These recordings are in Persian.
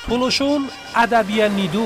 Tuluşun Adabiye Nidu.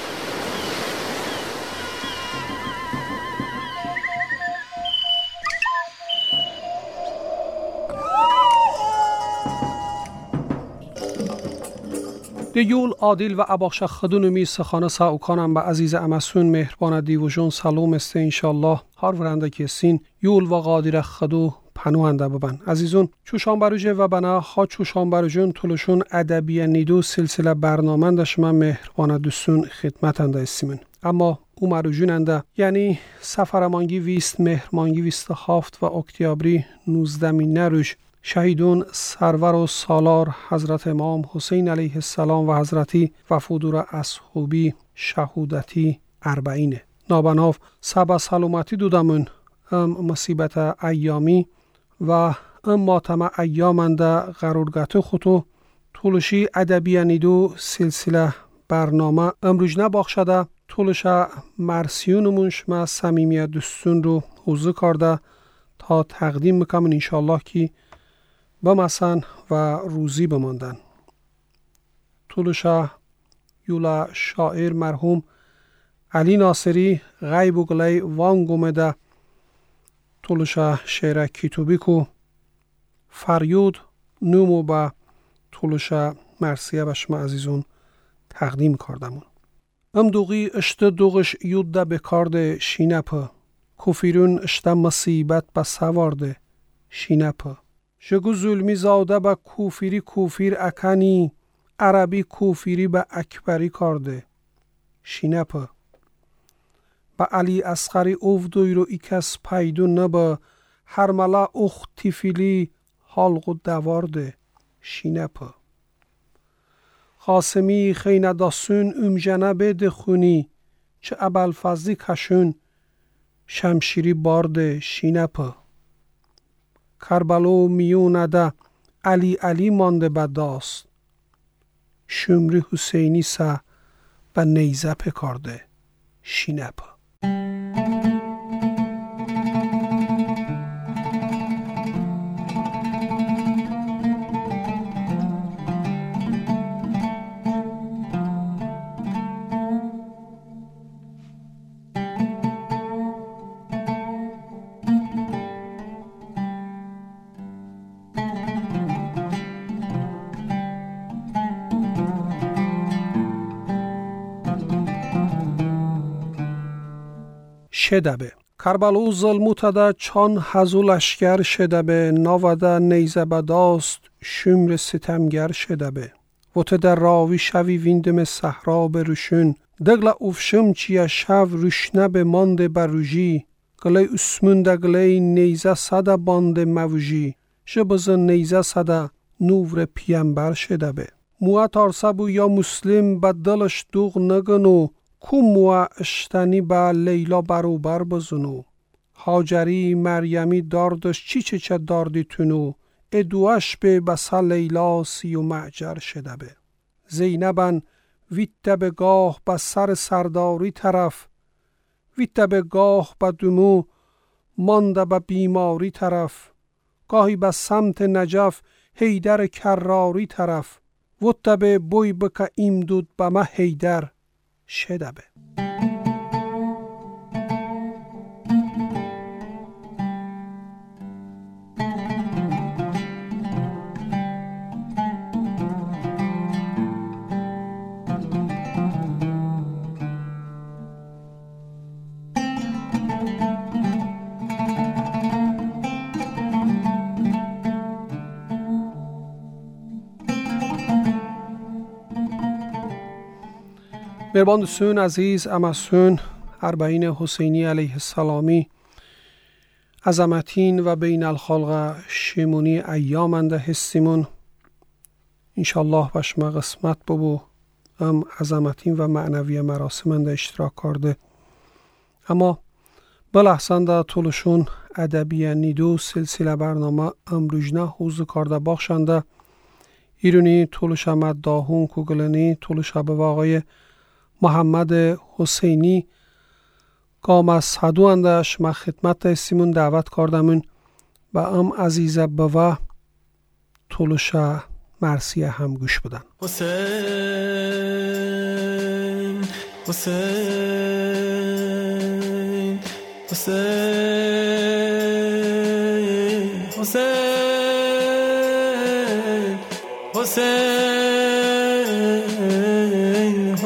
دیول عادل و اباخش خدونمی سخانه ساوکانم به عزیز امسون مهربان دیوژون سلام است انشالله هر ورنده که سین یول و قادر خدو پنوانده ببن عزیزون چوشان بروجه و بنا ها چوشان بروجون تلوشون ادبی نیدو سلسله برنامه داشتم مهربان دوستون خدمتنده استیمن اما او مروجوننده یعنی سفرمانگی ویست مهرمانگی ویست هفت و اکتیابری 19 روز شهیدون سرور و سالار حضرت امام حسین علیه السلام و حضرتی وفودور اصحابی شهودتی 40 نابناف سبا سلامتی دودمون مصیبت ایامی و ماتم ایامنده قرارگت خودو طولشی ادبی نیدو سلسله برنامه امروز نباخشده طولش مرسیونمونش ما صمیمیت دوستون رو حوزه کرده تا تقدیم میکنم انشالله که بمسن و روزی بماندن. طولش یولا شاعر مرحوم علی ناصری غیب و گلی وان گمده طولش شعر کتابی کو فریود نومو با طولش مرسیه بشما عزیزون تقدیم کردمون. دوغی اشته دوغش یوده بکارده شینپه کفیرون اشته مصیبت با سوارده شینپه شگو ظلمی زاده با کوفیری کوفیر اکنی عربی کوفیری با اکبری کرده شینپه با علی اصغری اوفدوی رو ایکس پیدو نبا هرملا اختی فیلی حلق و دوارده شینپه خاسمی خینه داسون امجنه بده خونی چه ابوالفضلی کشون شمشیری بارده شینپه کربلو میونه ده علی مانده بداست شمری حسینی سه و نیزه پکارده شینپه شدبه کربلو ظلموتده چان هزو لشگر شدبه ناوده نیزه بداست شمر ستمگر شدبه وته در راوی شوی ویندم صحرا بروشون دگل افشم چیه شو روشنه به مانده بروژی گلی اسمونده گلی نیزه صده بانده موجی شبز نیزه صده نور پیامبر شدبه موه تارسبو یا مسلم بدلش دوغ نگنو کوموا اشتنی با لیلا بروبر بزنو هاجری مریمی داردش چه داردی تونو ادواش به بسا لیلا سی و معجر شده به زینبن ویته به گاه با سر سرداری طرف ویته به گاه با دمو مانده با بیماری طرف گاهی با سمت نجف حیدر کراری طرف ویته به بوی بکا ایمدود با ما حیدر شدبه مهربان دوستون عزیز امسون 40 حسینی علیه السلامی عظمتین و بین الخلق شیمونی ایامنده هستیمون انشالله بشما قسمت ببو عظمتین و معنوی مراسمنده اشتراک کرده اما بلحسنده طولشون ادبی نیدو سلسله برنامه امروجنه حوزه کرده بخشنده ایرونی طولش آمد داهون کوگلنی طولش به واقعی محمد حسینی قام از صدو اندش ما خدمت استیمون دعوت کردمون با ام عزیزه بوا طولش مرسی هم گوش بدن. حسین حسین حسین حسین حسین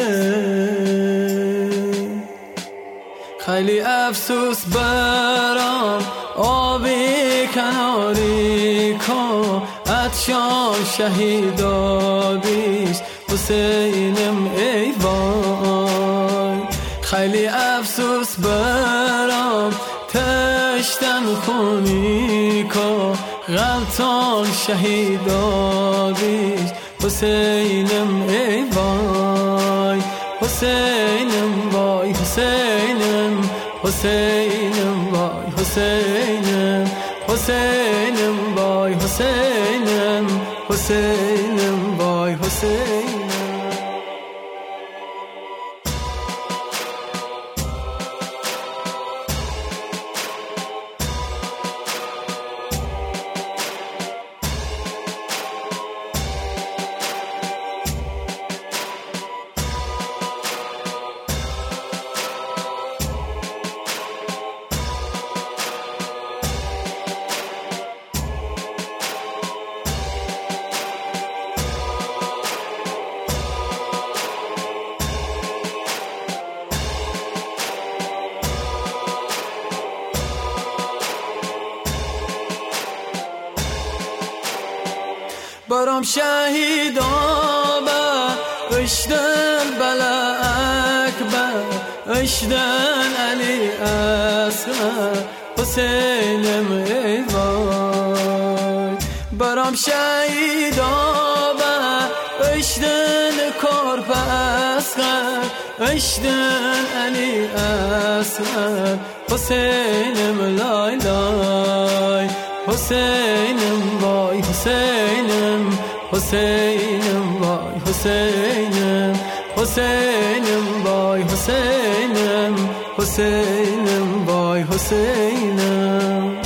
حسین خیلی افسوس برام آبی کناری کن عطشان شهیدا بیش حسینم ای وای خیلی افسوس برام تشتن خونی کن غلطان شهیدا بیش حسینم ای وای حسینم وای حسینم حسینم وای حسینم حسینم وای حسینم حسینم وای حسینم برام شهیدا با اشتن بلا اکبر اشتن علی اصغر حسینم ای وای برام شهیدا با اشتن کرب اصغر اشتن علی اصغر حسینم لای لای حسینم وای حسینم حسینم وای حسینم حسینم وای حسینم حسینم وای حسینم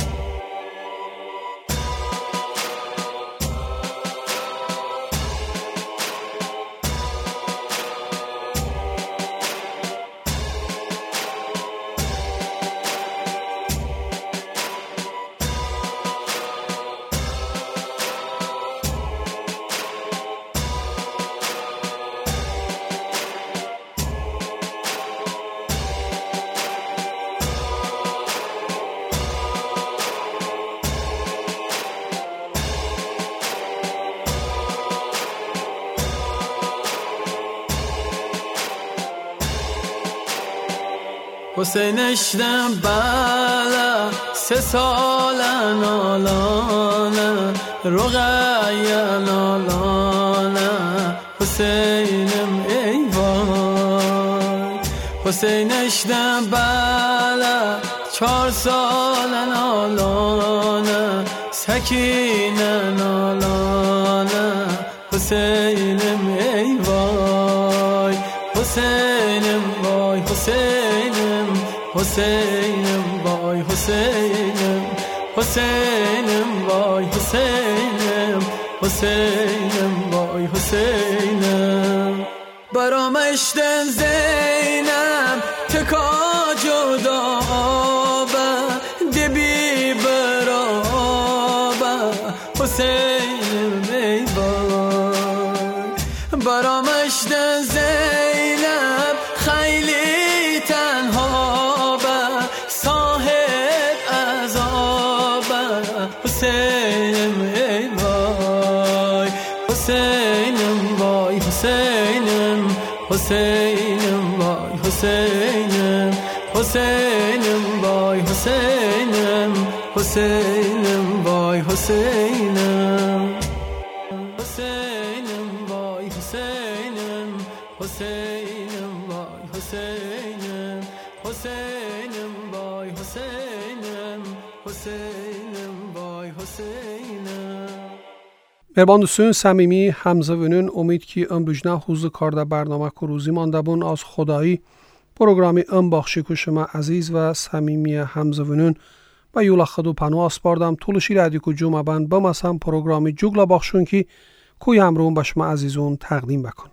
حسین اشتم بالا 3 سال نالانه رقیه نالانه حسینم ای وای حسین اشتم بالا 4 سال نالانه سکینه نالانه حسینم ای وای حسینم وای حسینم حسینم وای حسینم حسینم وای حسینم حسینم وای حسینم برام اشتن زینم تکا جدا دبی برابا حسینم ای وای برام اشتن زینم خیلی تنها با صاحب عذاب حسینم ای وای حسینم وای حسینم حسینم وای حسینم حسینم وای حسینم حسینم وای حسینم حسینم وای حسینم حسینم وای حسینم حسینم وای حسینم حسینم وای حسینم مهربان دوستان صمیمی همزوینون امید کی امروزنا حوز کارده برنامه کو روزی مانده بون از خدایی پروگرامی ام بخشی کو شما عزیز و صمیمی همزوینون و یولا خدو پنو اسپاردم طولشی رادیو کو جمعه بند بمسم پروگرامی جوگلا بخشون کی کوی امرون به شما عزیزون تقدیم بکنم.